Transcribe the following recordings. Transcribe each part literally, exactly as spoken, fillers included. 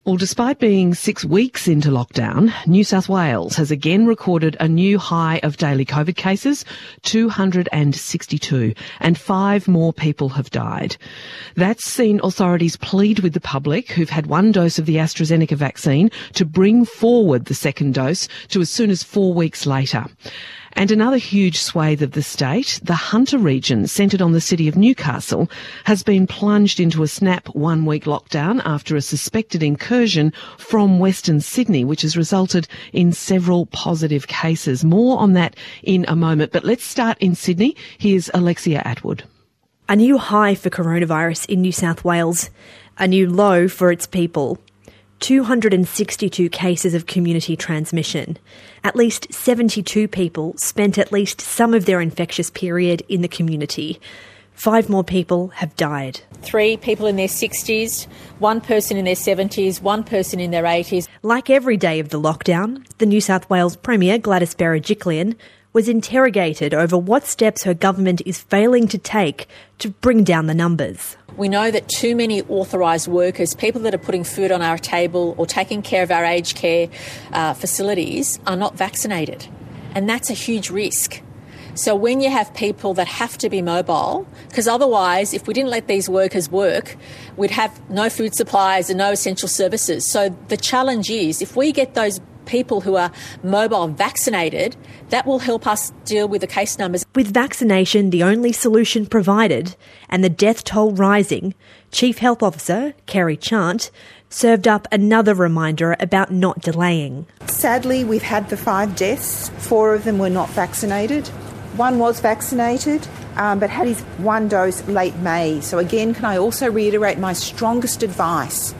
Well, despite being six weeks into lockdown, New South Wales has again recorded a new high of daily COVID cases, two hundred sixty-two, and five more people have died. That's seen authorities plead with the public who've had one dose of the AstraZeneca vaccine to bring forward the second dose to as soon as four weeks later. And another huge swathe of the state, the Hunter region, centred on the city of Newcastle, has been plunged into a snap one-week lockdown after a suspected incursion from Western Sydney, which has resulted in several positive cases. More on that in a moment, but let's start in Sydney. Here's Alexia Atwood. A new high for coronavirus in New South Wales, a new low for its people. two hundred sixty-two cases of community transmission. At least seventy-two people spent at least some of their infectious period in the community. Five more people have died. Three people in their sixties, one person in their seventies, one person in their eighties. Like every day of the lockdown, the New South Wales Premier, Gladys Berejiklian, was interrogated over what steps her government is failing to take to bring down the numbers. We know that too many authorised workers, people that are putting food on our table or taking care of our aged care uh, facilities, are not vaccinated. And that's a huge risk. So when you have people that have to be mobile, because otherwise, if we didn't let these workers work, we'd have no food supplies and no essential services. So the challenge is, if we get those people who are mobile vaccinated, that will help us deal with the case numbers. With vaccination the only solution provided and the death toll rising, Chief Health Officer Kerry Chant served up another reminder about not delaying. Sadly, we've had the five deaths. Four of them were not vaccinated. One was vaccinated, um, but had his one dose late May. So again, can I also reiterate my strongest advice?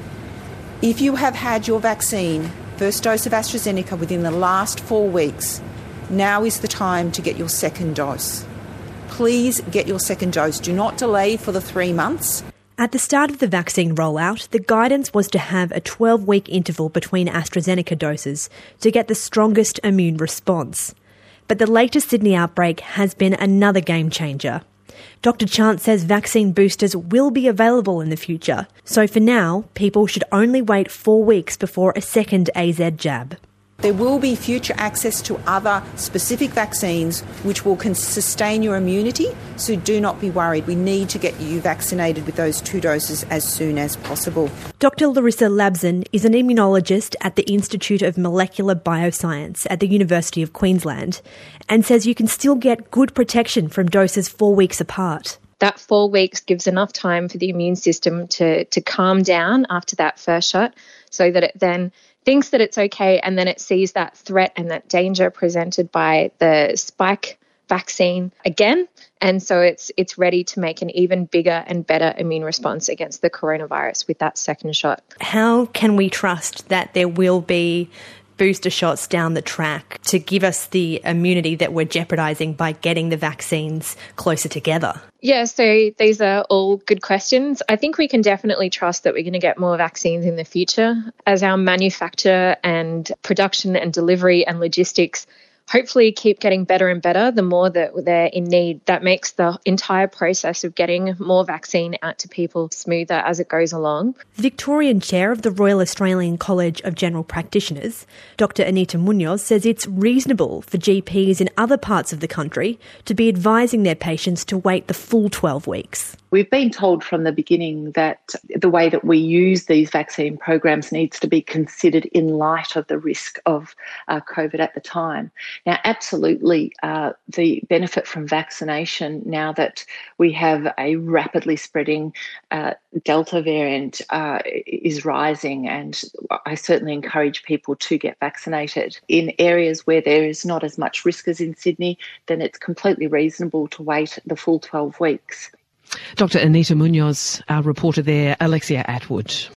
If you have had your vaccine, first dose of AstraZeneca, within the last four weeks, now is the time to get your second dose. Please get your second dose. Do not delay for the three months. At the start of the vaccine rollout, the guidance was to have a twelve-week interval between AstraZeneca doses to get the strongest immune response. But the latest Sydney outbreak has been another game changer. Doctor Chant says vaccine boosters will be available in the future, so for now, people should only wait four weeks before a second A Z jab. There will be future access to other specific vaccines which will con- sustain your immunity, so do not be worried. We need to get you vaccinated with those two doses as soon as possible. Doctor Larissa Labson is an immunologist at the Institute of Molecular Bioscience at the University of Queensland and says you can still get good protection from doses four weeks apart. That four weeks gives enough time for the immune system to, to calm down after that first shot so that it then thinks that it's okay, and then it sees that threat and that danger presented by the spike vaccine again, and so it's it's ready to make an even bigger and better immune response against the coronavirus with that second shot. How can we trust that there will be booster shots down the track to give us the immunity that we're jeopardising by getting the vaccines closer together? Yeah, so these are all good questions. I think we can definitely trust that we're going to get more vaccines in the future as our manufacture and production and delivery and logistics hopefully keep getting better and better the more that they're in need. That makes the entire process of getting more vaccine out to people smoother as it goes along. Victorian Chair of the Royal Australian College of General Practitioners, Doctor Anita Munoz, says it's reasonable for G Ps in other parts of the country to be advising their patients to wait the full twelve weeks. We've been told from the beginning that the way that we use these vaccine programs needs to be considered in light of the risk of uh, COVID at the time. Now, absolutely, uh, the benefit from vaccination, now that we have a rapidly spreading uh, Delta variant, uh, is rising, and I certainly encourage people to get vaccinated. In areas where there is not as much risk as in Sydney, then it's completely reasonable to wait the full twelve weeks. Doctor Anita Munoz, our reporter there, Alexia Atwood.